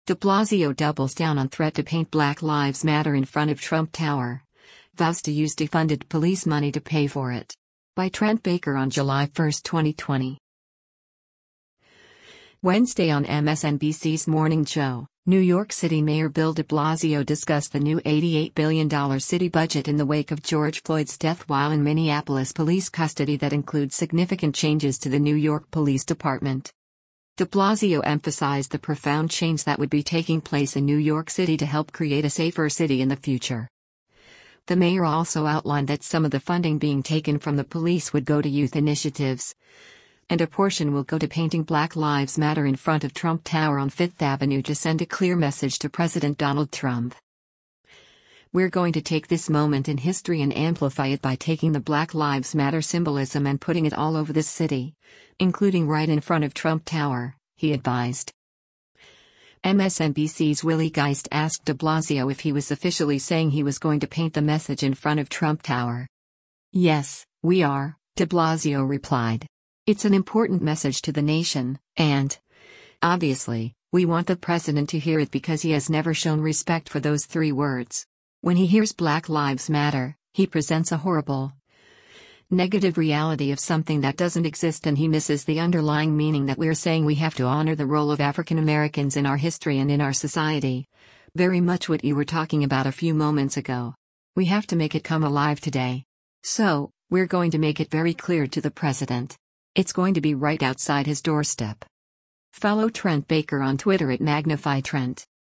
De Blasio doubles down on threat to paint Black Lives Matter in front of Trump Tower. Vows to use defunded police money to pay for it. By Trent Baker on July 1, 2020. Wednesday on MSNBC's Morning Joe, New York City Mayor Bill de Blasio discussed the new $88 billion city budget in the wake of George Floyd's death while in Minneapolis police custody that includes significant changes to the New York Police Department. De Blasio emphasized the profound change that would be taking place in New York City to help create a safer city in the future. The mayor also outlined that some of the funding being taken from the police would go to youth initiatives, and a portion will go to painting Black Lives Matter in front of Trump Tower on Fifth Avenue to send a clear message to President Donald Trump. We're going to take this moment in history and amplify it by taking the Black Lives Matter symbolism and putting it all over this city, including right in front of Trump Tower, he advised. MSNBC's Willie Geist asked de Blasio if he was officially saying he was going to paint the message in front of Trump Tower. "Yes, we are," de Blasio replied. "It's an important message to the nation, and, obviously, we want the president to hear it because he has never shown respect for those three words. When he hears Black Lives Matter, he presents a horrible, negative reality of something that doesn't exist, and he misses the underlying meaning that we're saying we have to honor the role of African Americans in our history and in our society. Very much what you were talking about a few moments ago. We have to make it come alive today. So, we're going to make it very clear to the president. It's going to be right outside his doorstep." Follow Trent Baker on Twitter at MagnifyTrent.